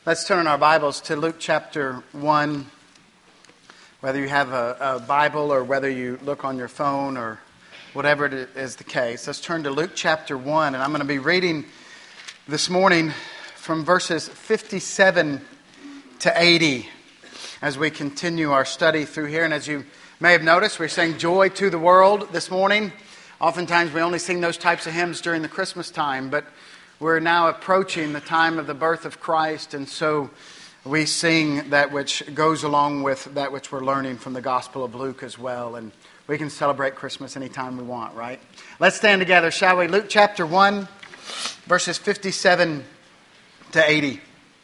Let's turn our Bibles to Luke chapter 1. Whether you have a Bible or whether you look on your phone or whatever it is the case. Let's turn to Luke chapter 1. And I'm going to be reading this morning from verses 57 to 80 as we continue our study through here. And as you may have noticed, we're saying Joy to the World this morning. Oftentimes we only sing those types of hymns during the Christmas time, but we're now approaching the time of the birth of Christ, and so we sing that which goes along with that which we're learning from the Gospel of Luke as well, and we can celebrate Christmas anytime we want, right? Let's stand together, shall we? Luke chapter 1, verses 57 to 80.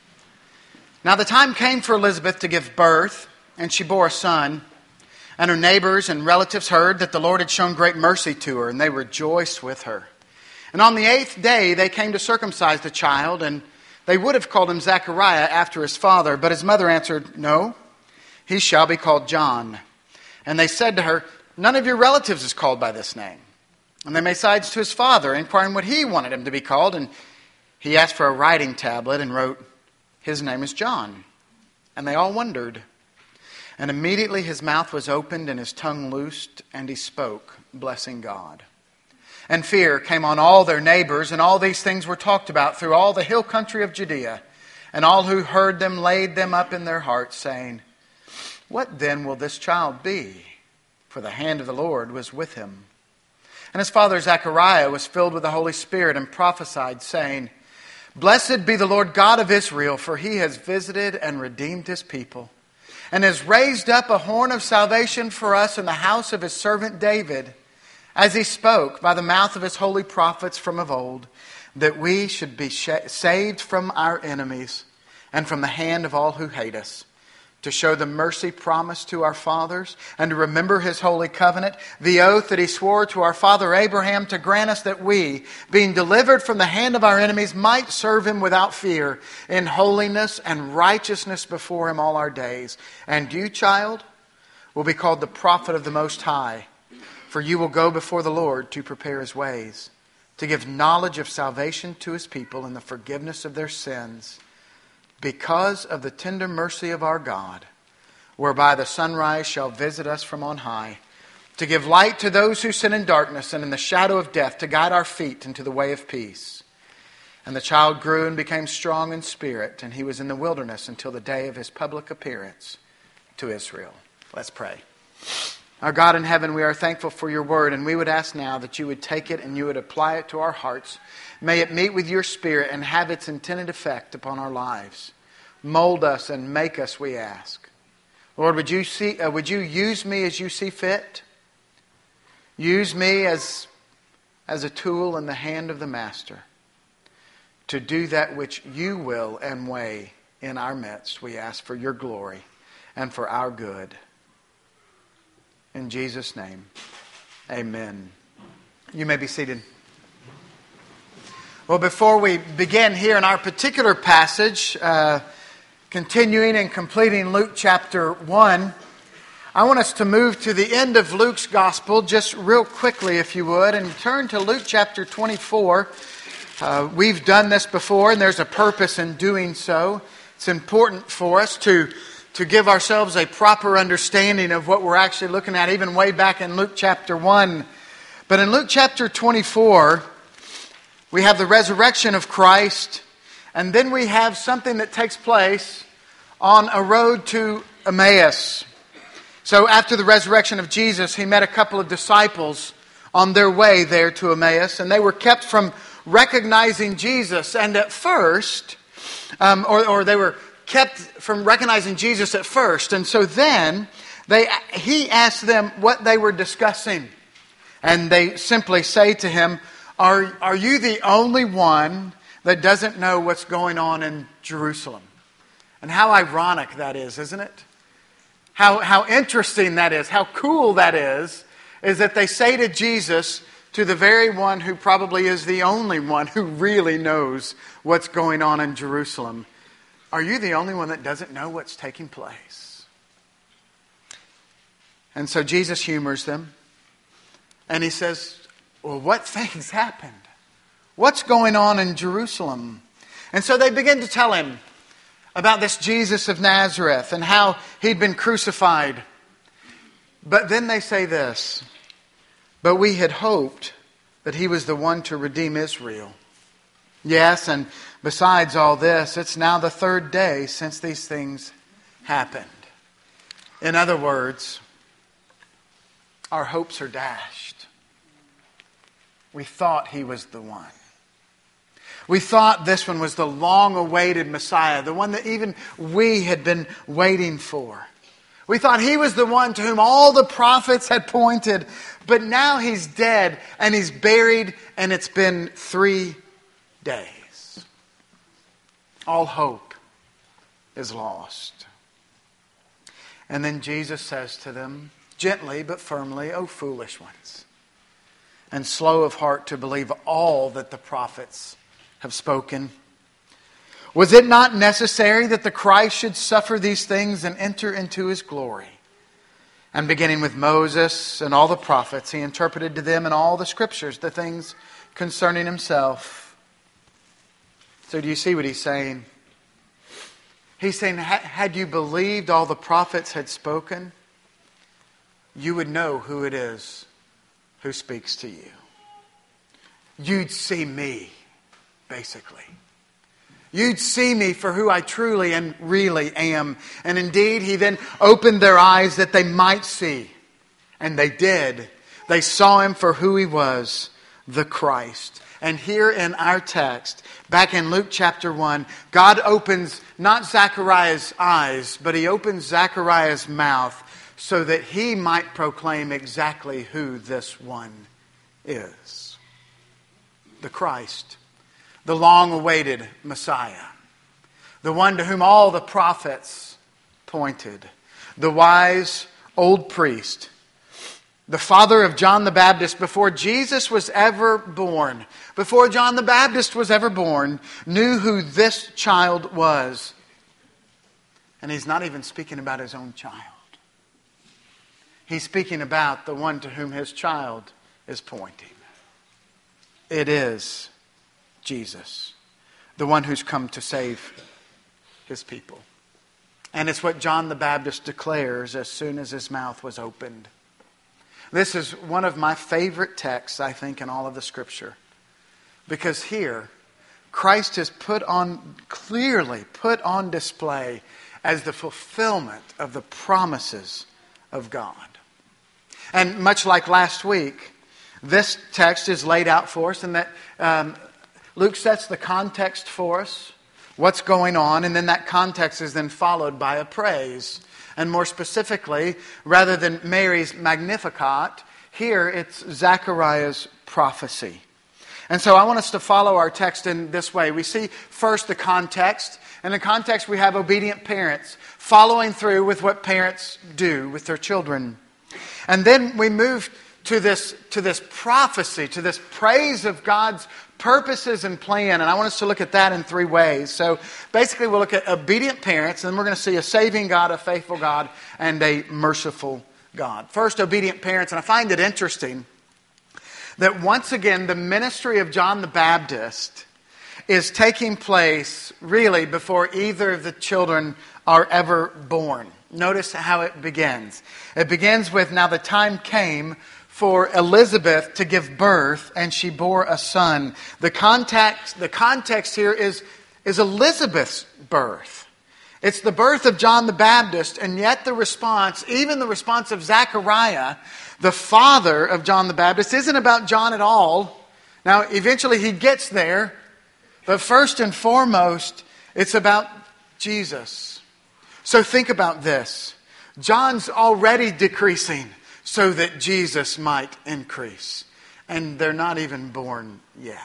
Now the time came for Elizabeth to give birth, and she bore a son, and her neighbors and relatives heard that the Lord had shown great mercy to her, and they rejoiced with her. And on the 8th day they came to circumcise the child, and they would have called him Zechariah after his father, but his mother answered, "No, he shall be called John." And they said to her, "None of your relatives is called by this name." And they made signs to his father, inquiring what he wanted him to be called. And he asked for a writing tablet and wrote, "His name is John." And they all wondered. And immediately his mouth was opened and his tongue loosed, and he spoke, blessing God. And fear came on all their neighbors, and all these things were talked about through all the hill country of Judea. And all who heard them laid them up in their hearts, saying, "What then will this child be?" For the hand of the Lord was with him. And his father Zechariah was filled with the Holy Spirit and prophesied, saying, "Blessed be the Lord God of Israel, for he has visited and redeemed his people, and has raised up a horn of salvation for us in the house of his servant David, as he spoke by the mouth of his holy prophets from of old, that we should be saved from our enemies and from the hand of all who hate us, to show the mercy promised to our fathers, and to remember his holy covenant, the oath that he swore to our father Abraham, to grant us that we, being delivered from the hand of our enemies, might serve him without fear, in holiness and righteousness before him all our days. And you, child, will be called the prophet of the Most High, for you will go before the Lord to prepare his ways, to give knowledge of salvation to his people and the forgiveness of their sins, because of the tender mercy of our God, whereby the sunrise shall visit us from on high, to give light to those who sit in darkness and in the shadow of death, to guide our feet into the way of peace. And the child grew and became strong in spirit, and he was in the wilderness until the day of his public appearance to Israel." Let's pray. Our God in heaven, we are thankful for your word, and we would ask now that you would take it and you would apply it to our hearts. May it meet with your spirit and have its intended effect upon our lives. Mold us and make us, we ask. Lord, would you use me as you see fit? Use me as a tool in the hand of the Master to do that which you will and way in our midst. We ask for your glory and for our good. In Jesus' name, amen. You may be seated. Well, before we begin here in our particular passage, continuing and completing Luke chapter 1, I want us to move to the end of Luke's gospel just real quickly, if you would, and turn to Luke chapter 24. We've done this before, and there's a purpose in doing so. It's important for us to give ourselves a proper understanding of what we're actually looking at, even way back in Luke chapter 1. But in Luke chapter 24, we have the resurrection of Christ, and then we have something that takes place on a road to Emmaus. So after the resurrection of Jesus, he met a couple of disciples on their way there to Emmaus, and they were kept from recognizing Jesus. And at first, they were kept from recognizing Jesus at first. And so then he asked them what they were discussing. And they simply say to him, Are you the only one that doesn't know what's going on in Jerusalem? And how ironic that is, isn't it? How interesting that is. How cool that is that they say to Jesus, to the very one who probably is the only one who really knows what's going on in Jerusalem, "Are you the only one that doesn't know what's taking place?" And so Jesus humors them. And he says, "Well, what things happened? What's going on in Jerusalem?" And so they begin to tell him about this Jesus of Nazareth and how he'd been crucified. But then they say this, but we had hoped that he was the one to redeem Israel. Yes, and besides all this, it's now the third day since these things happened. In other words, our hopes are dashed. We thought he was the one. We thought this one was the long-awaited Messiah, the one that even we had been waiting for. We thought he was the one to whom all the prophets had pointed, but now he's dead and he's buried, and it's been 3 days. All hope is lost. And then Jesus says to them, gently but firmly, O foolish ones, and slow of heart to believe all that the prophets have spoken. Was it not necessary that the Christ should suffer these things and enter into his glory? And beginning with Moses and all the prophets, he interpreted to them in all the scriptures the things concerning himself. So do you see what he's saying? He's saying, had you believed all the prophets had spoken, you would know who it is who speaks to you. You'd see me, basically. You'd see me for who I truly and really am. And indeed, he then opened their eyes that they might see. And they did. They saw him for who he was, the Christ. And here in our text, back in Luke chapter 1, God opens not Zechariah's eyes, but he opens Zechariah's mouth so that he might proclaim exactly who this one is. The Christ. The long-awaited Messiah. The one to whom all the prophets pointed. The wise old priest. The father of John the Baptist before Jesus was ever born. Before John the Baptist was ever born, knew who this child was. And he's not even speaking about his own child. He's speaking about the one to whom his child is pointing. It is Jesus, the one who's come to save his people. And it's what John the Baptist declares as soon as his mouth was opened. This is one of my favorite texts, I think, in all of the Scripture. Because here, Christ is clearly put on display as the fulfillment of the promises of God. And much like last week, this text is laid out for us in that Luke sets the context for us, what's going on, and then that context is then followed by a praise. And more specifically, rather than Mary's Magnificat, here it's Zechariah's prophecy. And so I want us to follow our text in this way. We see first the context. In the context we have obedient parents following through with what parents do with their children. And then we move to this prophecy, to this praise of God's purposes and plan. And I want us to look at that in 3 ways. So basically we'll look at obedient parents, and then we're going to see a saving God, a faithful God, and a merciful God. First, obedient parents. And I find it interesting that once again the ministry of John the Baptist is taking place really before either of the children are ever born. Notice how it begins. It begins with, now the time came for Elizabeth to give birth, and she bore a son. The context here is Elizabeth's birth. It's the birth of John the Baptist, and yet the response, even the response of Zechariah, the father of John the Baptist, isn't about John at all. Now, eventually he gets there, but first and foremost, it's about Jesus. So think about this. John's already decreasing so that Jesus might increase. And they're not even born yet.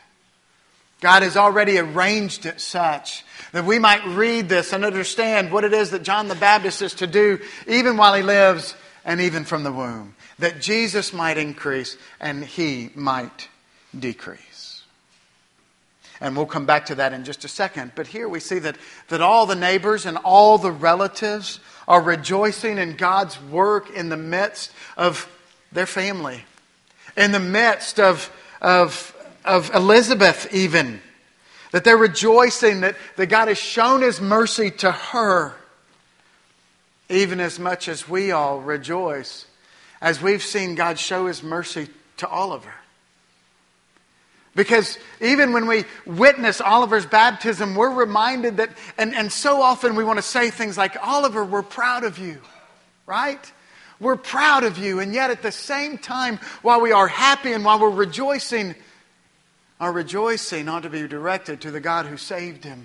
God has already arranged it such that we might read this and understand what it is that John the Baptist is to do even while he lives and even from the womb. That Jesus might increase and he might decrease. And we'll come back to that in just a second. But here we see that all the neighbors and all the relatives are rejoicing in God's work in the midst of their family. In the midst of Elizabeth even. That they're rejoicing that God has shown His mercy to her, even as much as we all rejoice as we've seen God show His mercy to Oliver. Because even when we witness Oliver's baptism, we're reminded that, and so often we want to say things like, Oliver, we're proud of you, right? We're proud of you. And yet at the same time, while we are happy and while we're rejoicing, our rejoicing ought to be directed to the God who saved him.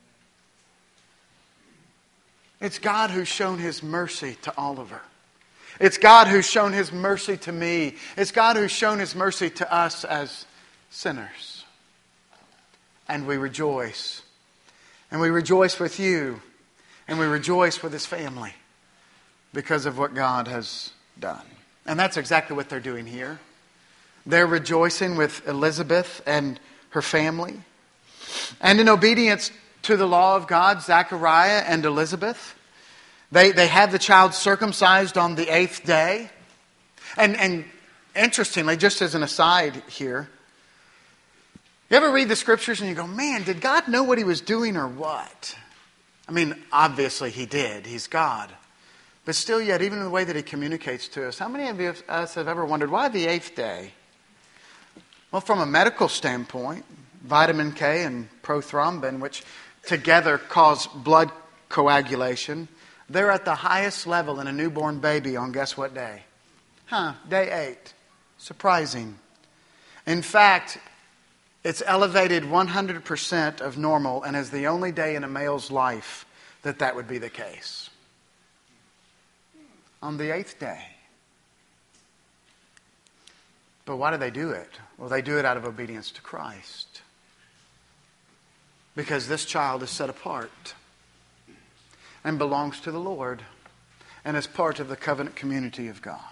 It's God who's shown His mercy to Oliver. It's God who's shown His mercy to me. It's God who's shown His mercy to us as sinners. And we rejoice. And we rejoice with you. And we rejoice with His family because of what God has done. And that's exactly what they're doing here. They're rejoicing with Elizabeth and her family. And in obedience to the law of God, Zechariah and Elizabeth, they have the child circumcised on the 8th day. And interestingly, just as an aside here, you ever read the Scriptures and you go, man, did God know what He was doing or what? I mean, obviously He did. He's God. But still yet, even in the way that He communicates to us, how many of us have ever wondered, why the 8th day? Well, from a medical standpoint, vitamin K and prothrombin, which together cause blood coagulation, they're at the highest level in a newborn baby on guess what day? Day 8. Surprising. In fact, it's elevated 100% of normal and is the only day in a male's life that would be the case. On the 8th day. But why do they do it? Well, they do it out of obedience to Christ. Because this child is set apart and belongs to the Lord and is part of the covenant community of God.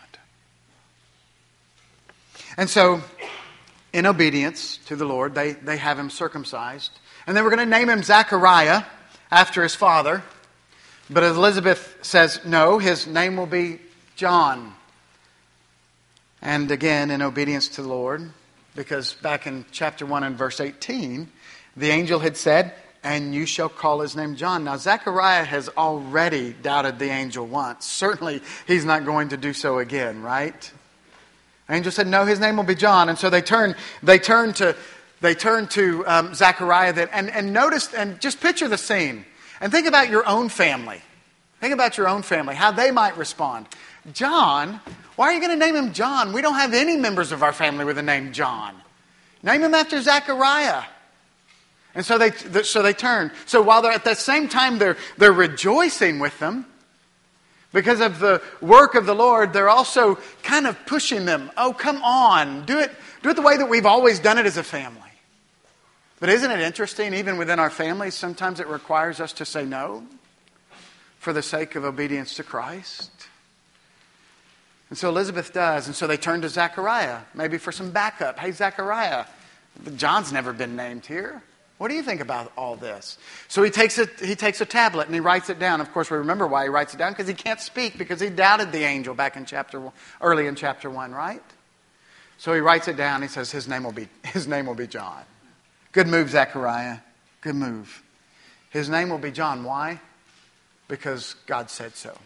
And so, in obedience to the Lord, they have him circumcised. And they were going to name him Zechariah after his father. But Elizabeth says, no, his name will be John. And again, in obedience to the Lord, because back in chapter 1 and verse 18, the angel had said, and you shall call his name John. Now, Zechariah has already doubted the angel once. Certainly, he's not going to do so again, right? The angel said, no, his name will be John. And so they turn to Zechariah. And notice, and just picture the scene. And think about your own family. Think about your own family, how they might respond. John, why are you going to name him John? We don't have any members of our family with the name John. Name him after Zechariah. And so they turn. So while they're at the same time they're rejoicing with them because of the work of the Lord, they're also kind of pushing them. Oh, come on, do it the way that we've always done it as a family. But isn't it interesting, even within our families, sometimes it requires us to say no for the sake of obedience to Christ. And so Elizabeth does. And so they turn to Zechariah, maybe for some backup. Hey, Zechariah, John's never been named here. What do you think about all this? So he takes a tablet and he writes it down. Of course, we remember why he writes it down, because he can't speak, because he doubted the angel back in early in chapter 1, right? So he writes it down. He says his name will be John. Good move, Zechariah. Good move. His name will be John. Why? Because God said so.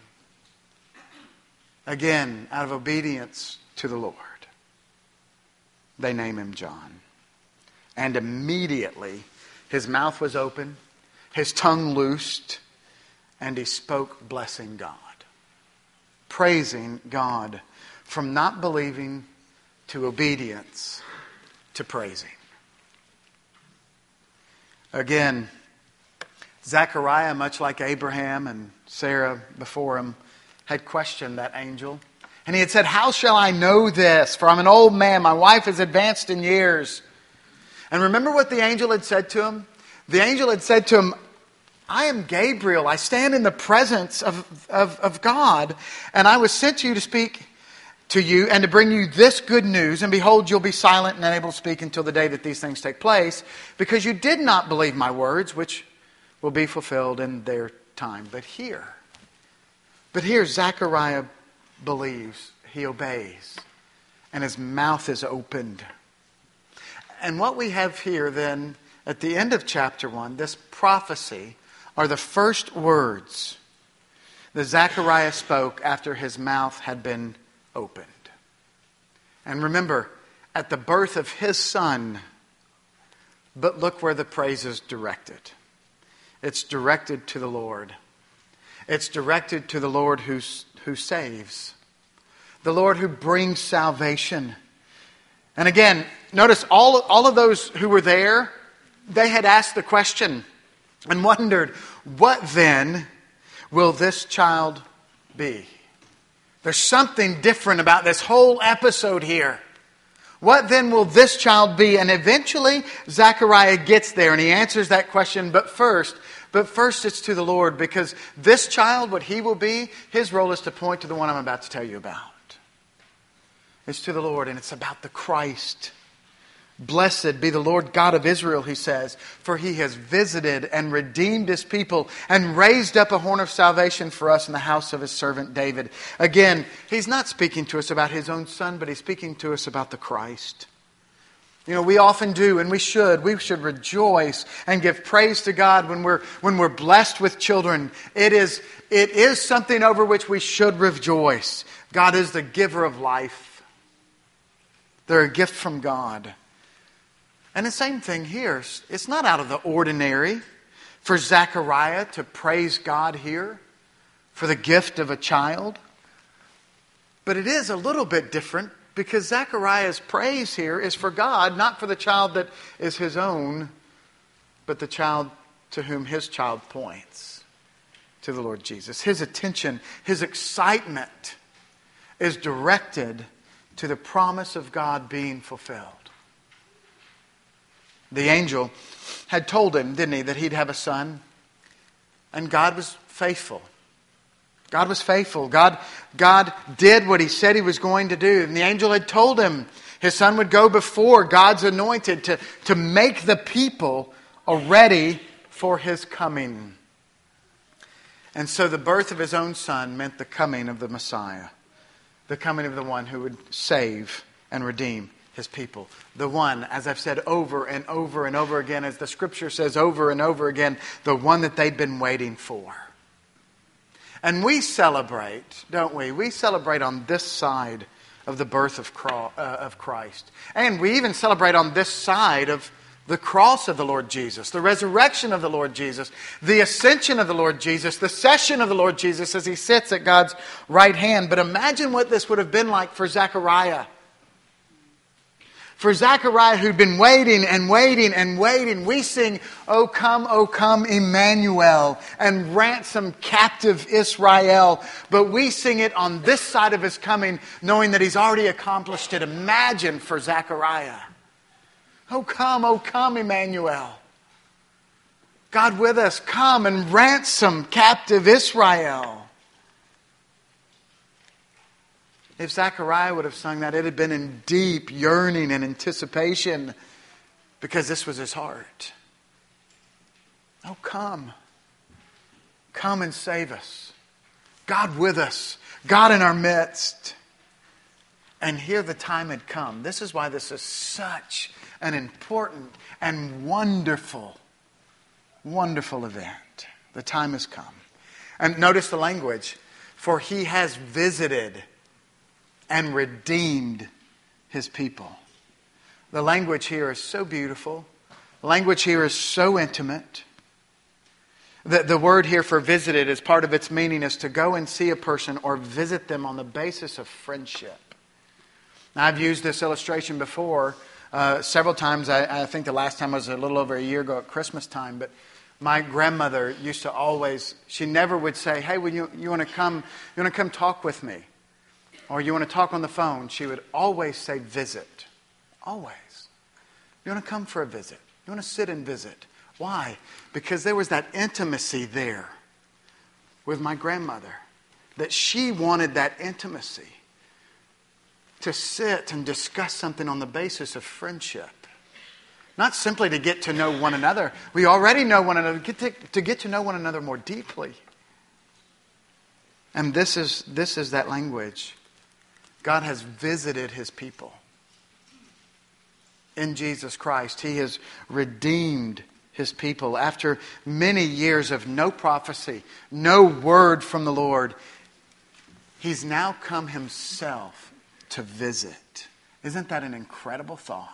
Again, out of obedience to the Lord, they name him John. And immediately his mouth was open, his tongue loosed, and he spoke blessing God. Praising God from not believing to obedience to praising. Again, Zechariah, much like Abraham and Sarah before him, had questioned that angel. And he had said, how shall I know this? For I'm an old man. My wife is advanced in years. And remember what the angel had said to him? The angel had said to him, I am Gabriel. I stand in the presence of God. And I was sent to you to speak to you and to bring you this good news. And behold, you'll be silent and unable to speak until the day that these things take place, because you did not believe my words, which will be fulfilled in their time. But here, Zechariah believes. He obeys. And his mouth is opened. And what we have here then, at the end of chapter 1, this prophecy are the first words that Zechariah spoke after his mouth had been opened. And remember, at the birth of his son, but look where the praise is directed. It's directed to the Lord. It's directed to the Lord who saves. The Lord who brings salvation. And again, notice all of those who were there, they had asked the question and wondered, what then will this child be? There's something different about this whole episode here. What then will this child be? And eventually, Zechariah gets there and he answers that question. But first it's to the Lord, because this child, what he will be, his role is to point to the one I'm about to tell you about. It's to the Lord, and it's about the Christ. Blessed be the Lord God of Israel, he says, for he has visited and redeemed his people and raised up a horn of salvation for us in the house of his servant David. Again, he's not speaking to us about his own son, but he's speaking to us about the Christ. You know, we often do, and we should. We should rejoice and give praise to God when we're blessed with children. It is something over which we should rejoice. God is the giver of life. They're a gift from God. And the same thing here. It's not out of the ordinary for Zechariah to praise God here for the gift of a child. But it is a little bit different, because Zechariah's praise here is for God, not for the child that is his own, but the child to whom his child points, to the Lord Jesus. His attention, his excitement is directed to the promise of God being fulfilled. The angel had told him, didn't he, that he'd have a son? And God was faithful. God was faithful. God did what he said he was going to do. And the angel had told him his son would go before God's anointed to make the people ready for his coming. And so the birth of his own son meant the coming of the Messiah. The coming of the one who would save and redeem his people. The one, as I've said over and over and over again, as the scripture says over and over again, the one that they'd been waiting for. And we celebrate, don't we? We celebrate on this side of the birth of Christ. And we even celebrate on this side of the cross of the Lord Jesus, the resurrection of the Lord Jesus, the ascension of the Lord Jesus, the session of the Lord Jesus as he sits at God's right hand. But imagine what this would have been like for Zechariah. For Zechariah, who'd been waiting and waiting and waiting, we sing, O come, Emmanuel, and ransom captive Israel. But we sing it on this side of his coming, knowing that he's already accomplished it. Imagine for Zechariah. O come, Emmanuel. God with us, come and ransom captive Israel. If Zechariah would have sung that, it had been in deep yearning and anticipation, because this was his heart. Oh, come and save us. God with us. God in our midst. And here the time had come. This is why this is such an important and wonderful event. The time has come. And notice the language. For he has visited and redeemed his people. The language here is so beautiful. The language here is so intimate. The word here for visited, as part of its meaning, is to go and see a person or visit them on the basis of friendship. Now, I've used this illustration before several times. I think the last time was a little over a year ago at Christmas time. But my grandmother used to always, she never would say, hey, you want to come talk with me? Or you want to talk on the phone? She would always say visit. Always. You want to come for a visit? You want to sit and visit? Why? Because there was that intimacy there with my grandmother. That she wanted that intimacy. To sit and discuss something on the basis of friendship. Not simply to get to know one another. We already know one another. To get to know one another more deeply. And this is that language. God has visited his people. in Jesus Christ. He has redeemed His people. After many years of no prophecy, no word from the Lord, He's now come Himself to visit. Isn't that an incredible thought?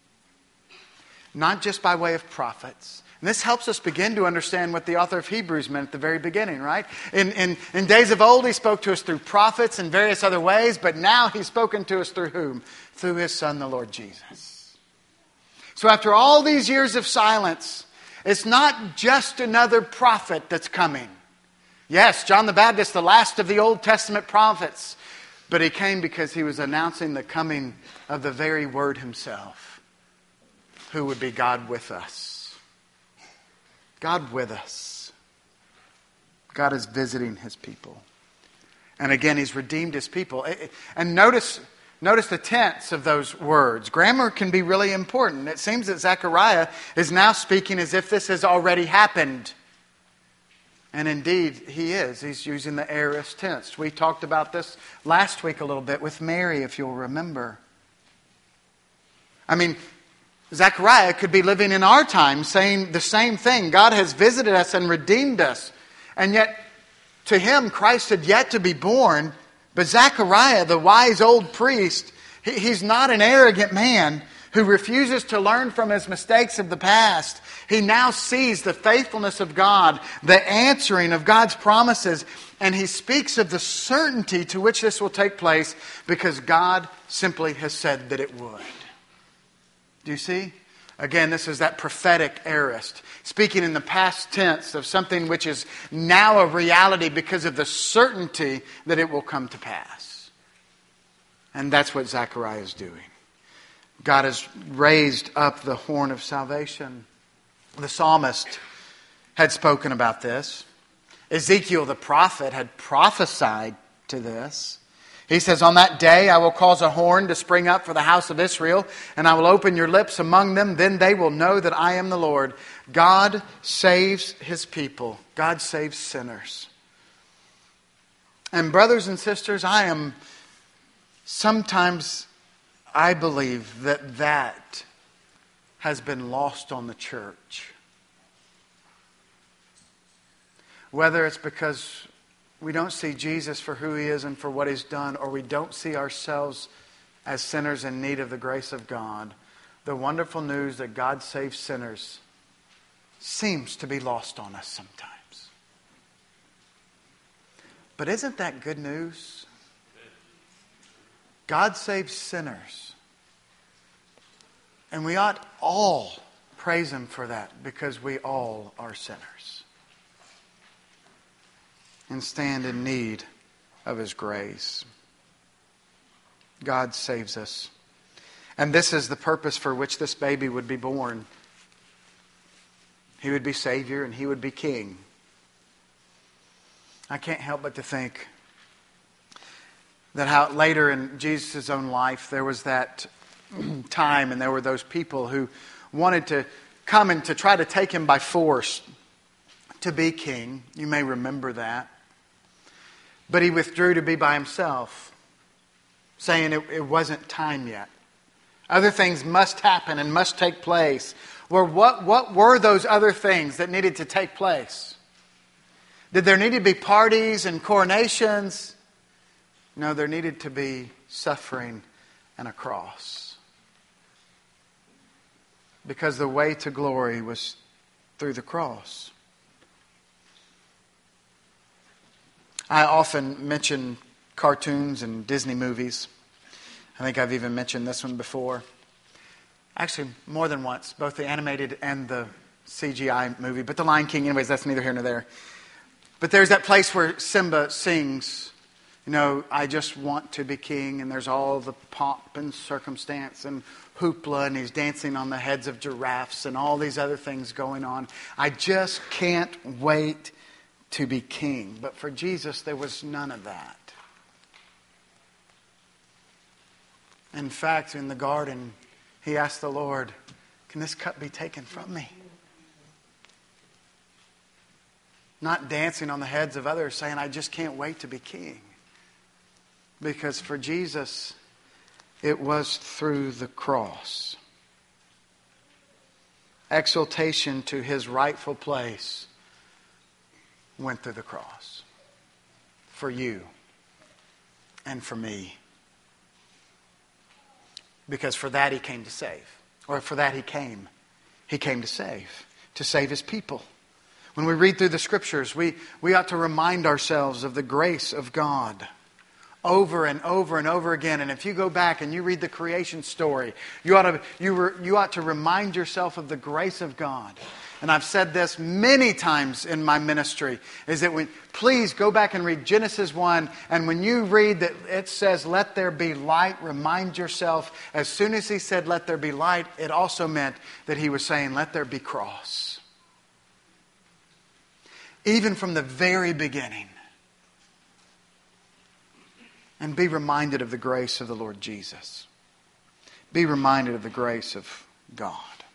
Not just by way of prophets. And this helps us begin to understand what the author of Hebrews meant at the very beginning, right? In days of old, He spoke to us through prophets and various other ways, but now He's spoken to us through whom? Through His Son, the Lord Jesus. So after all these years of silence, it's not just another prophet that's coming. Yes, John the Baptist, the last of the Old Testament prophets, but he came because he was announcing the coming of the very Word Himself, who would be God with us. God with us. God is visiting His people. And again, He's redeemed His people. And notice the tense of those words. Grammar can be really important. It seems that Zechariah is now speaking as if this has already happened. And indeed, he is. He's using the aorist tense. We talked about this last week a little bit with Mary, if you'll remember. I mean, Zechariah could be living in our time saying the same thing. God has visited us and redeemed us. And yet, to him, Christ had yet to be born. But Zechariah, the wise old priest, he's not an arrogant man who refuses to learn from his mistakes of the past. He now sees the faithfulness of God, the answering of God's promises, and he speaks of the certainty to which this will take place because God simply has said that it would. Do you see? Again, this is that prophetic aorist, speaking in the past tense of something which is now a reality because of the certainty that it will come to pass. And that's what Zechariah is doing. God has raised up the horn of salvation. The psalmist had spoken about this. Ezekiel the prophet had prophesied to this. He says, on that day I will cause a horn to spring up for the house of Israel, and I will open your lips among them. Then they will know that I am the Lord. God saves His people. God saves sinners. And brothers and sisters, I believe that has been lost on the church. Whether it's because we don't see Jesus for who He is and for what He's done, or we don't see ourselves as sinners in need of the grace of God, the wonderful news that God saves sinners seems to be lost on us sometimes. But isn't that good news? God saves sinners. And we ought all praise Him for that because we all are sinners and stand in need of His grace. God saves us. And this is the purpose for which this baby would be born. He would be Savior and He would be King. I can't help but to think that how later in Jesus' own life there was that time and there were those people who wanted to come and to try to take Him by force to be king. You may remember that. But He withdrew to be by Himself, saying it wasn't time yet. Other things must happen and must take place. Well, what were those other things that needed to take place? Did there need to be parties and coronations? No, there needed to be suffering and a cross. Because the way to glory was through the cross. I often mention cartoons and Disney movies. I think I've even mentioned this one before. Actually, more than once, both the animated and the CGI movie. But The Lion King, anyways, that's neither here nor there. But there's that place where Simba sings, I just want to be king. And there's all the pomp and circumstance and hoopla. And he's dancing on the heads of giraffes and all these other things going on. I just can't wait to be king. But for Jesus, there was none of that. In fact, in the garden, He asked the Lord, can this cup be taken from me? Not dancing on the heads of others, saying, I just can't wait to be king. Because for Jesus, it was through the cross. exaltation to His rightful place went through the cross. For you and for me. Because for that He came to save. Or for that He came. He came to save His people. When we read through the Scriptures, we ought to remind ourselves of the grace of God over and over and over again. And if you go back and you read the creation story, you ought to remind yourself of the grace of God. And I've said this many times in my ministry, is that please go back and read Genesis 1. And when you read that it says, let there be light, remind yourself, as soon as He said, let there be light, it also meant that He was saying, let there be cross. Even from the very beginning. And be reminded of the grace of the Lord Jesus. Be reminded of the grace of God.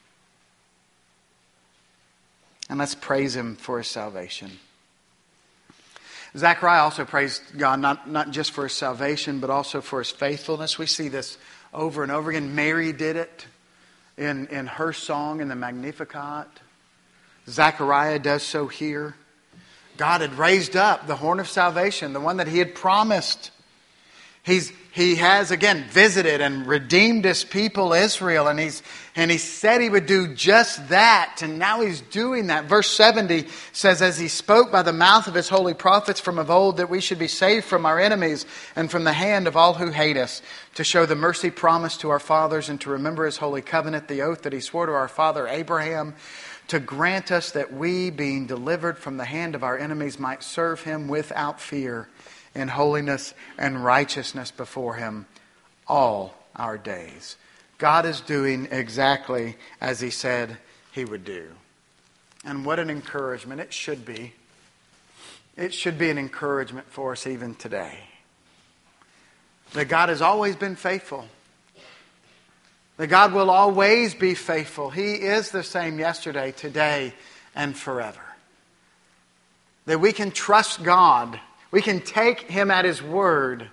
And let's praise Him for His salvation. Zechariah also praised God not just for His salvation, but also for His faithfulness. We see this over and over again. Mary did it in her song in the Magnificat. Zechariah does so here. God had raised up the horn of salvation, the one that He had promised. He has again visited and redeemed His people Israel, and He said He would do just that, and now He's doing that. Verse 70 says, as He spoke by the mouth of His holy prophets from of old, that we should be saved from our enemies and from the hand of all who hate us, to show the mercy promised to our fathers and to remember His holy covenant, the oath that He swore to our father Abraham, to grant us that we, being delivered from the hand of our enemies, might serve Him without fear, in holiness and righteousness before Him all our days. God is doing exactly as He said He would do. And what an encouragement it should be. It should be an encouragement for us even today. That God has always been faithful. That God will always be faithful. He is the same yesterday, today, and forever. That we can trust God. We can take Him at His word.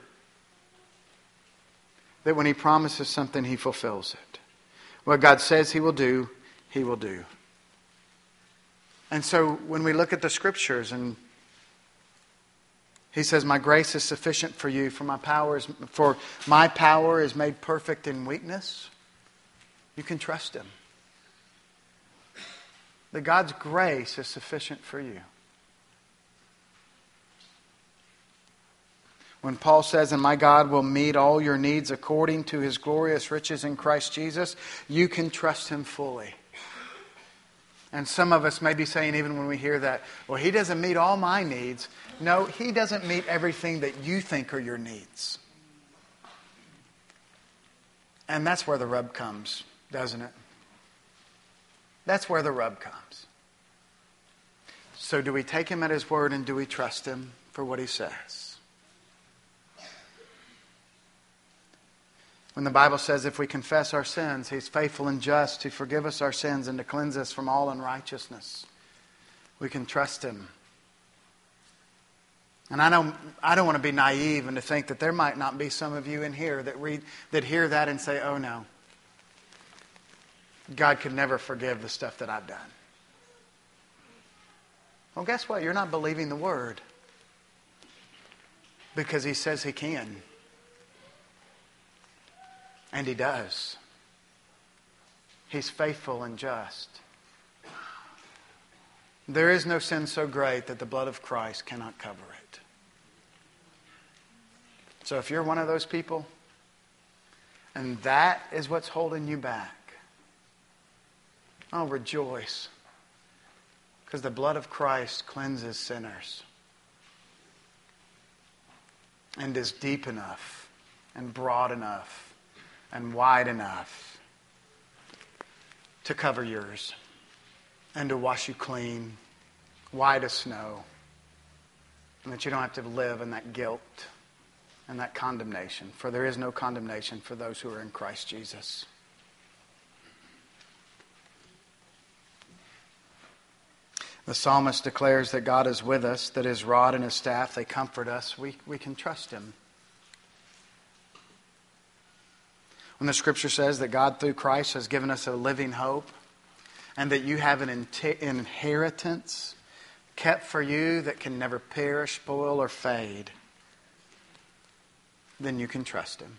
That when He promises something, He fulfills it. What God says He will do, He will do. And so when we look at the Scriptures and He says, my grace is sufficient for you, for my power is made perfect in weakness. You can trust Him. That God's grace is sufficient for you. When Paul says, and my God will meet all your needs according to His glorious riches in Christ Jesus, you can trust Him fully. And some of us may be saying, even when we hear that, well, He doesn't meet all my needs. No, He doesn't meet everything that you think are your needs. And that's where the rub comes, doesn't it? That's where the rub comes. So do we take Him at His word, and do we trust Him for what He says? When the Bible says if we confess our sins, He's faithful and just to forgive us our sins and to cleanse us from all unrighteousness. We can trust Him. And I don't want to be naive and to think that there might not be some of you in here that hear that and say, oh no, God could never forgive the stuff that I've done. Well, guess what? You're not believing the Word. Because He says He can. And He does. He's faithful and just. There is no sin so great that the blood of Christ cannot cover it. So if you're one of those people, and that is what's holding you back, oh, rejoice. Because the blood of Christ cleanses sinners. And is deep enough and broad enough and wide enough to cover yours and to wash you clean, white as snow, and that you don't have to live in that guilt and that condemnation. For there is no condemnation for those who are in Christ Jesus. The psalmist declares that God is with us, that His rod and His staff, they comfort us. We can trust Him. When the Scripture says that God through Christ has given us a living hope, and that you have an inheritance kept for you that can never perish, spoil, or fade, then you can trust Him.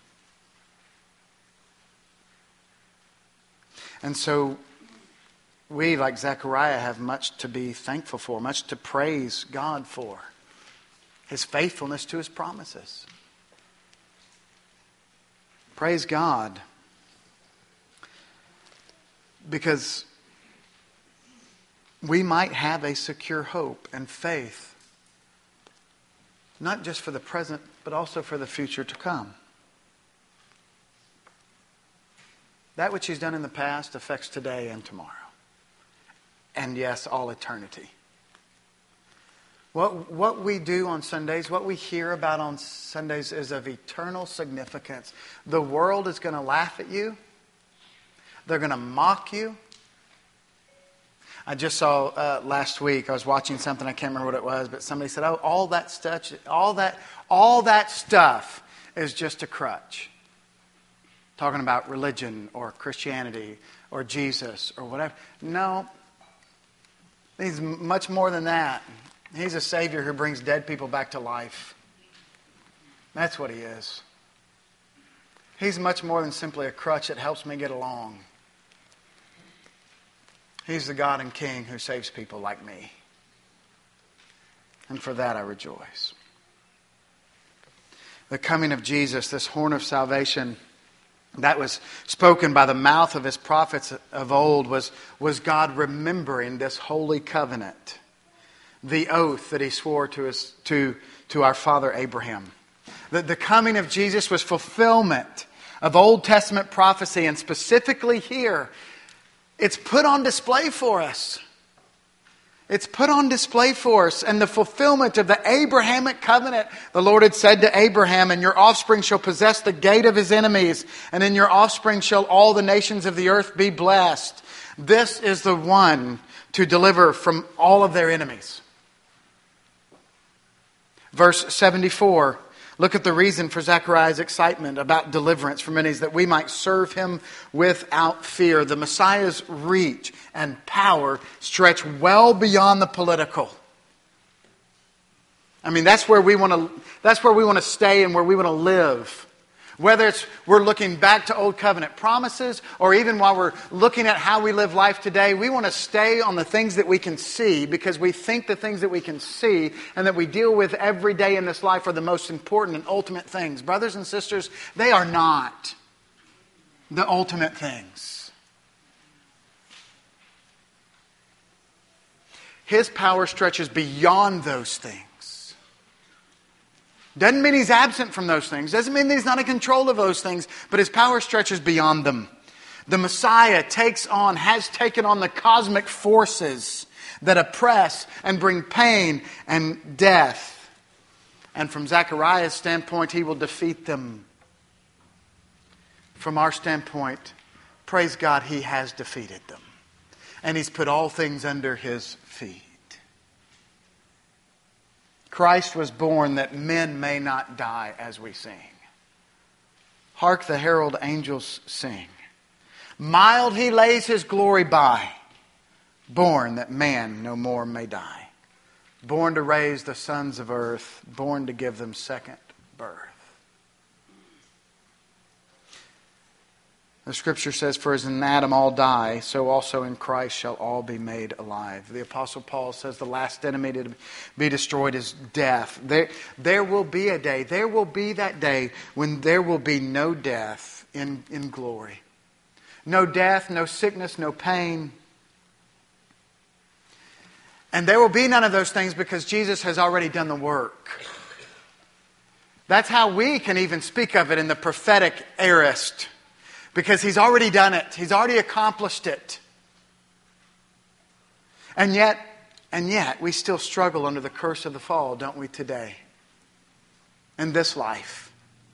And so we, like Zechariah, have much to be thankful for, much to praise God for. His faithfulness to His promises. Praise God. Because we might have a secure hope and faith, not just for the present, but also for the future to come. That which He's done in the past affects today and tomorrow. And yes, all eternity. What we do on Sundays, what we hear about on Sundays is of eternal significance. The world is going to laugh at you. They're going to mock you. I just saw last week, I was watching something, I can't remember what it was, but somebody said, "Oh, all that stuff is just a crutch." Talking about religion or Christianity or Jesus or whatever. No. He's much more than that. He's a Savior who brings dead people back to life. That's what He is. He's much more than simply a crutch that helps me get along. He's the God and King who saves people like me. And for that I rejoice. The coming of Jesus, this horn of salvation that was spoken by the mouth of His prophets of old, was God remembering this holy covenant. The oath that He swore to our father Abraham. The coming of Jesus was fulfillment of Old Testament prophecy, and specifically here, it's put on display for us. It's put on display for us. And the fulfillment of the Abrahamic covenant. The Lord had said to Abraham, "And your offspring shall possess the gate of his enemies, and in your offspring shall all the nations of the earth be blessed." This is the one to deliver from all of their enemies. Verse 74. Look at the reason for Zechariah's excitement about deliverance from enemies, that we might serve Him without fear. The Messiah's reach and power stretch well beyond the political. I mean, that's where we want to stay and where we want to live. Whether it's we're looking back to Old Covenant promises, or even while we're looking at how we live life today, we want to stay on the things that we can see, because we think the things that we can see and that we deal with every day in this life are the most important and ultimate things. Brothers and sisters, they are not the ultimate things. His power stretches beyond those things. Doesn't mean He's absent from those things. Doesn't mean that He's not in control of those things. But His power stretches beyond them. The Messiah has taken on the cosmic forces that oppress and bring pain and death. And from Zechariah's standpoint, He will defeat them. From our standpoint, praise God, He has defeated them. And He's put all things under His feet. Christ was born that men may not die, as we sing. Hark the herald angels sing. Mild He lays His glory by, born that man no more may die. Born to raise the sons of earth, born to give them second birth. The Scripture says, "For as in Adam all die, so also in Christ shall all be made alive." The Apostle Paul says the last enemy to be destroyed is death. There will be a day, there will be that day when there will be no death in glory. No death, no sickness, no pain. And there will be none of those things because Jesus has already done the work. That's how we can even speak of it in the prophetic aorist. Because He's already done it. He's already accomplished it. And yet, we still struggle under the curse of the fall, don't we, today? In this life.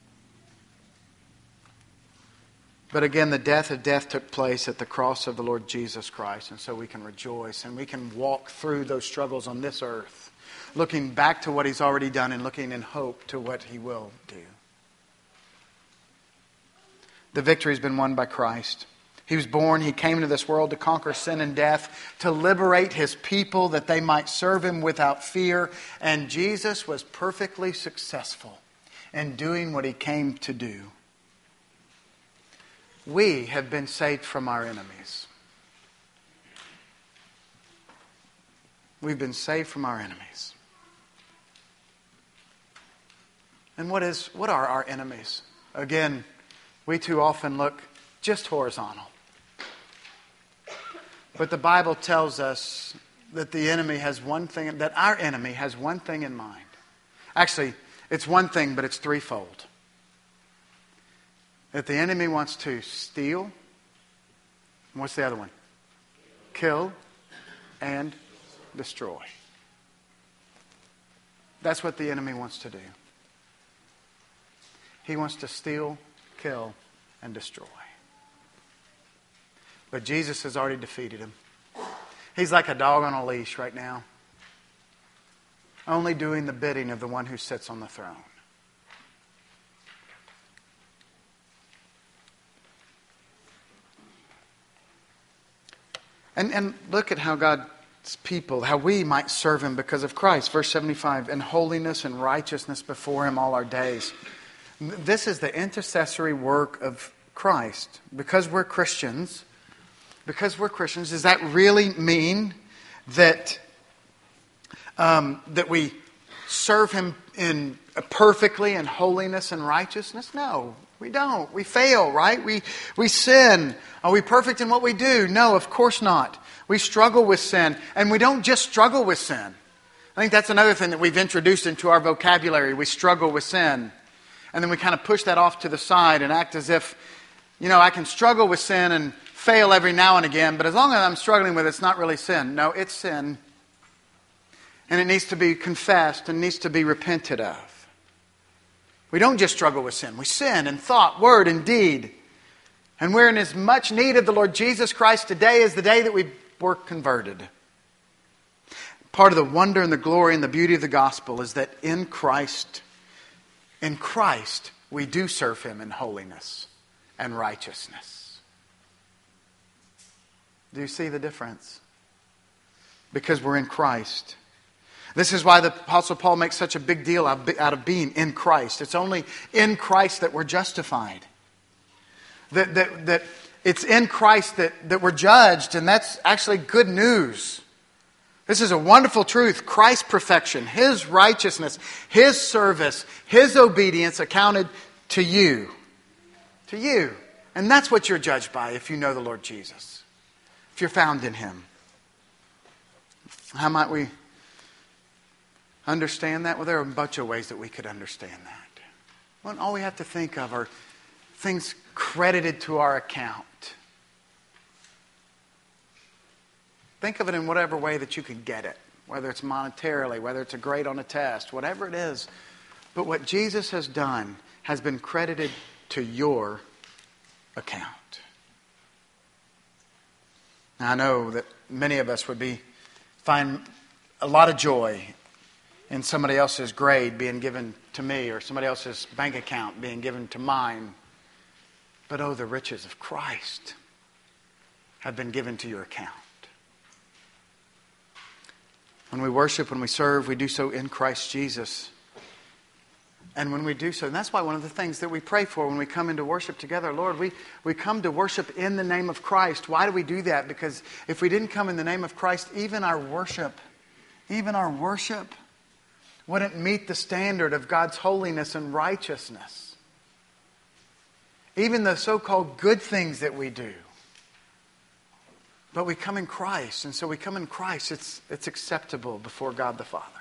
But again, the death of death took place at the cross of the Lord Jesus Christ. And so we can rejoice and we can walk through those struggles on this earth, looking back to what He's already done and looking in hope to what He will do. The victory has been won by Christ. He was born, He came into this world to conquer sin and death, to liberate His people that they might serve Him without fear. And Jesus was perfectly successful in doing what He came to do. We have been saved from our enemies. We've been saved from our enemies. And what are our enemies? Again, we too often look just horizontal. But the Bible tells us that the enemy has one thing, that our enemy has one thing in mind. Actually, it's one thing, but it's threefold. That the enemy wants to steal. And what's the other one? Kill and destroy. That's what the enemy wants to do. He wants to steal, kill, and destroy. But Jesus has already defeated him. He's like a dog on a leash right now, only doing the bidding of the one who sits on the throne. And look at how God's people, how we might serve Him because of Christ. Verse 75, in holiness and righteousness before Him all our days. This is the intercessory work of Christ. Because we're Christians, does that really mean that that we serve Him perfectly in holiness and righteousness? No, we don't. We fail, right? We sin. Are we perfect in what we do? No, of course not. We struggle with sin. And we don't just struggle with sin. I think that's another thing that we've introduced into our vocabulary. We struggle with sin. And then we kind of push that off to the side and act as if, I can struggle with sin and fail every now and again, but as long as I'm struggling with it, it's not really sin. No, it's sin. And it needs to be confessed and needs to be repented of. We don't just struggle with sin. We sin in thought, word, and deed. And we're in as much need of the Lord Jesus Christ today as the day that we were converted. Part of the wonder and the glory and the beauty of the gospel is that in Christ, we do serve Him in holiness and righteousness. Do you see the difference? Because we're in Christ. This is why the Apostle Paul makes such a big deal out of being in Christ. It's only in Christ that we're justified. That it's in Christ that we're judged, and that's actually good news. This is a wonderful truth. Christ's perfection, His righteousness, His service, His obedience accounted to you. To you. And that's what you're judged by if you know the Lord Jesus. If you're found in Him. How might we understand that? Well, there are a bunch of ways that we could understand that. Well, all we have to think of are things credited to our account. Think of it in whatever way that you can get it. Whether it's monetarily, whether it's a grade on a test, whatever it is. But what Jesus has done has been credited to your account. Now, I know that many of us would find a lot of joy in somebody else's grade being given to me or somebody else's bank account being given to mine. But the riches of Christ have been given to your account. When we worship, when we serve, we do so in Christ Jesus. And when we do so, and that's why one of the things that we pray for when we come into worship together, Lord, we come to worship in the name of Christ. Why do we do that? Because if we didn't come in the name of Christ, even our worship wouldn't meet the standard of God's holiness and righteousness. Even the so-called good things that we do. But we come in Christ, and so we come in Christ, it's acceptable before God the Father.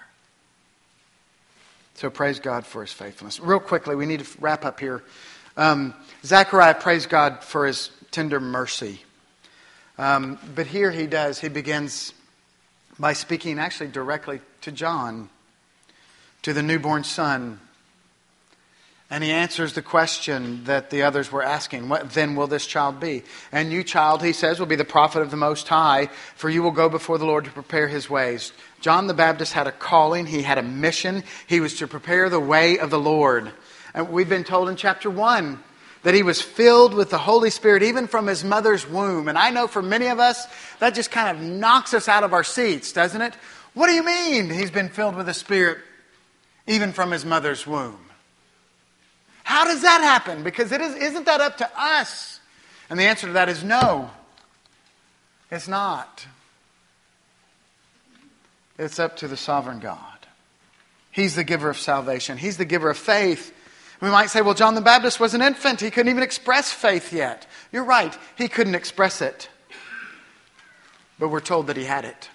So praise God for His faithfulness. Real quickly, we need to wrap up here. Zechariah praised God for His tender mercy. But here he begins by speaking actually directly to John, to the newborn son. And he answers the question that the others were asking. What then will this child be? And you, child, he says, will be the prophet of the Most High, for you will go before the Lord to prepare His ways. John the Baptist had a calling. He had a mission. He was to prepare the way of the Lord. And we've been told in chapter 1 that he was filled with the Holy Spirit even from his mother's womb. And I know for many of us, that just kind of knocks us out of our seats, doesn't it? What do you mean he's been filled with the Spirit even from his mother's womb? How does that happen? Because isn't that up to us? And the answer to that is no. It's not. It's up to the sovereign God. He's the giver of salvation. He's the giver of faith. We might say, well, John the Baptist was an infant. He couldn't even express faith yet. You're right. He couldn't express it. But we're told that he had it.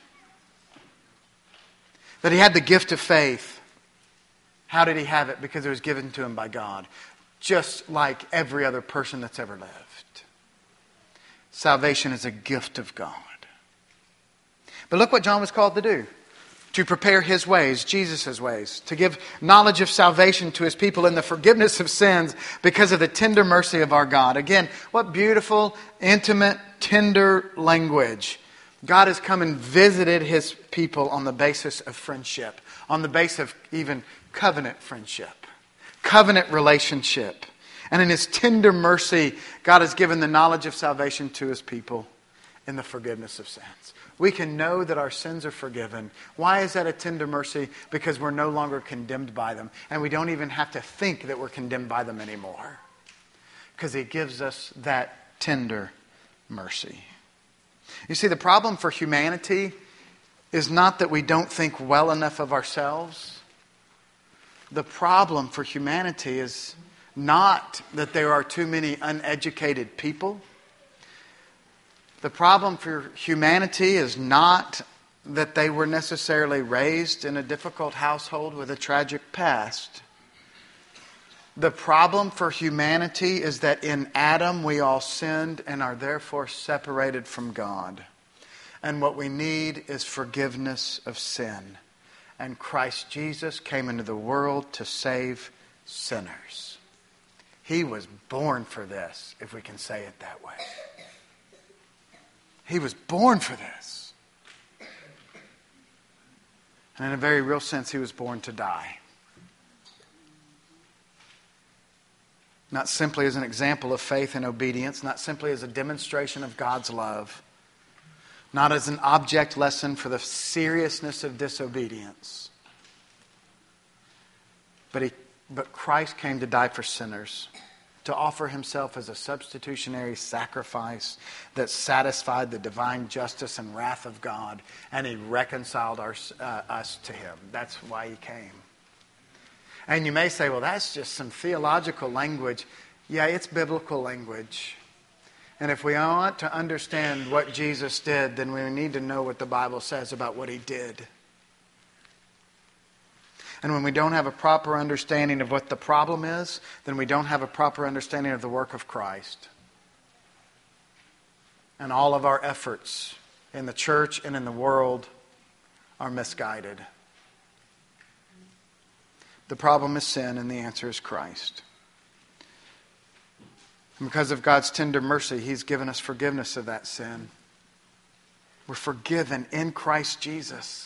That he had the gift of faith. How did he have it? Because it was given to him by God. Just like every other person that's ever lived. Salvation is a gift of God. But look what John was called to do. To prepare his ways, Jesus' ways. To give knowledge of salvation to his people and the forgiveness of sins because of the tender mercy of our God. Again, what beautiful, intimate, tender language. God has come and visited his people on the basis of friendship. On the basis of even covenant friendship. Covenant relationship. And in his tender mercy, God has given the knowledge of salvation to his people in the forgiveness of sins. We can know that our sins are forgiven. Why is that a tender mercy? Because we're no longer condemned by them. And we don't even have to think that we're condemned by them anymore. Because he gives us that tender mercy. You see, the problem for humanity is not that we don't think well enough of ourselves. The problem for humanity is not that there are too many uneducated people. The problem for humanity is not that they were necessarily raised in a difficult household with a tragic past. The problem for humanity is that in Adam we all sinned and are therefore separated from God. And what we need is forgiveness of sin. And Christ Jesus came into the world to save sinners. He was born for this, if we can say it that way. He was born for this. And in a very real sense, he was born to die. Not simply as an example of faith and obedience, not simply as a demonstration of God's love, not as an object lesson for the seriousness of disobedience. But Christ came to die for sinners, to offer himself as a substitutionary sacrifice that satisfied the divine justice and wrath of God, and he reconciled us to him. That's why he came. And you may say, well, that's just some theological language. Yeah, it's biblical language. And if we want to understand what Jesus did, then we need to know what the Bible says about what he did. And when we don't have a proper understanding of what the problem is, then we don't have a proper understanding of the work of Christ. And all of our efforts in the church and in the world are misguided. The problem is sin, and the answer is Christ. And because of God's tender mercy, he's given us forgiveness of that sin. We're forgiven in Christ Jesus.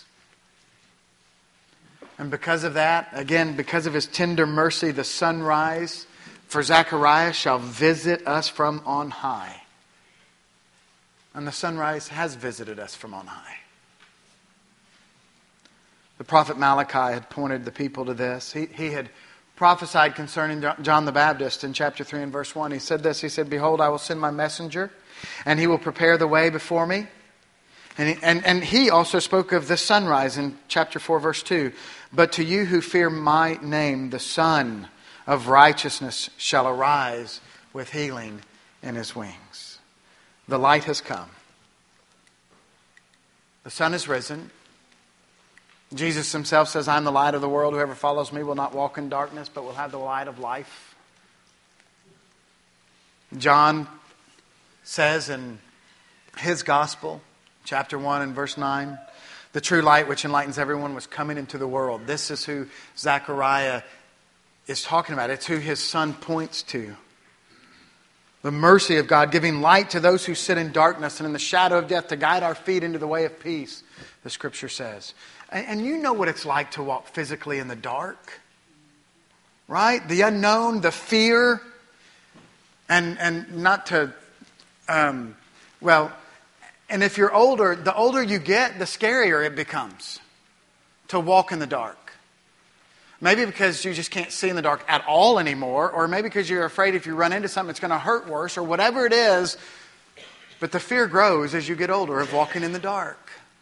And because of that, again, because of his tender mercy, the sunrise for Zechariah shall visit us from on high. And the sunrise has visited us from on high. The prophet Malachi had pointed the people to this. He had prophesied concerning John the Baptist in chapter 3 and verse 1. He said this, he said, "Behold, I will send my messenger, and he will prepare the way before me." And he also spoke of the sunrise in chapter 4, verse 2. "But to you who fear my name, the Son of righteousness shall arise with healing in his wings." The light has come. The sun has risen. Jesus himself says, "I am the light of the world. Whoever follows me will not walk in darkness, but will have the light of life." John says in his gospel, chapter 1 and verse 9, "The true light which enlightens everyone was coming into the world." This is who Zechariah is talking about. It's who his son points to. The mercy of God giving light to those who sit in darkness and in the shadow of death, to guide our feet into the way of peace, the scripture says. And you know what it's like to walk physically in the dark. Right? The unknown, the fear. And not to, and if you're older, the older you get, the scarier it becomes to walk in the dark. Maybe because you just can't see in the dark at all anymore, or maybe because you're afraid if you run into something it's going to hurt worse, or whatever it is. But the fear grows as you get older of walking in the dark.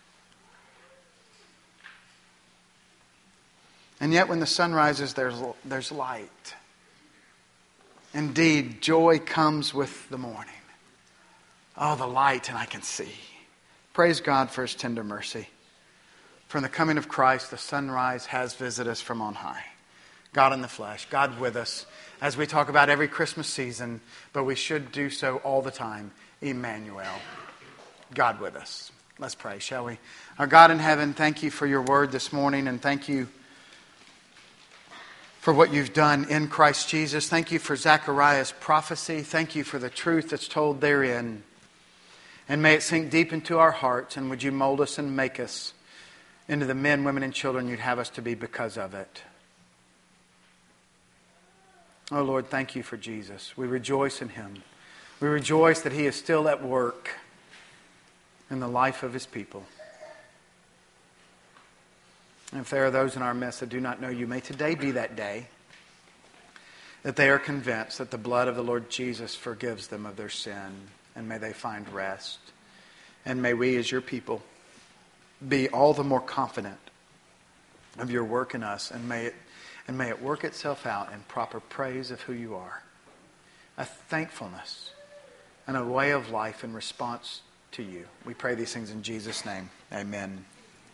And yet when the sun rises, there's light. Indeed, joy comes with the morning. Oh, the light, and I can see. Praise God for His tender mercy. From the coming of Christ, the sunrise has visited us from on high. God in the flesh, God with us, as we talk about every Christmas season, but we should do so all the time. Emmanuel, God with us. Let's pray, shall we? Our God in heaven, thank you for your word this morning, and thank you for what you've done in Christ Jesus. Thank you for Zechariah's prophecy. Thank you for the truth that's told therein. And may it sink deep into our hearts, and would you mold us and make us into the men, women, and children you'd have us to be because of it. Oh Lord, thank you for Jesus. We rejoice in Him. We rejoice that He is still at work in the life of His people. And if there are those in our midst that do not know you, may today be that day that they are convinced that the blood of the Lord Jesus forgives them of their sin, and may they find rest. And may we as your people be all the more confident of your work in us, and may it work itself out in proper praise of who you are. A thankfulness and a way of life in response to you. We pray these things in Jesus' name. Amen.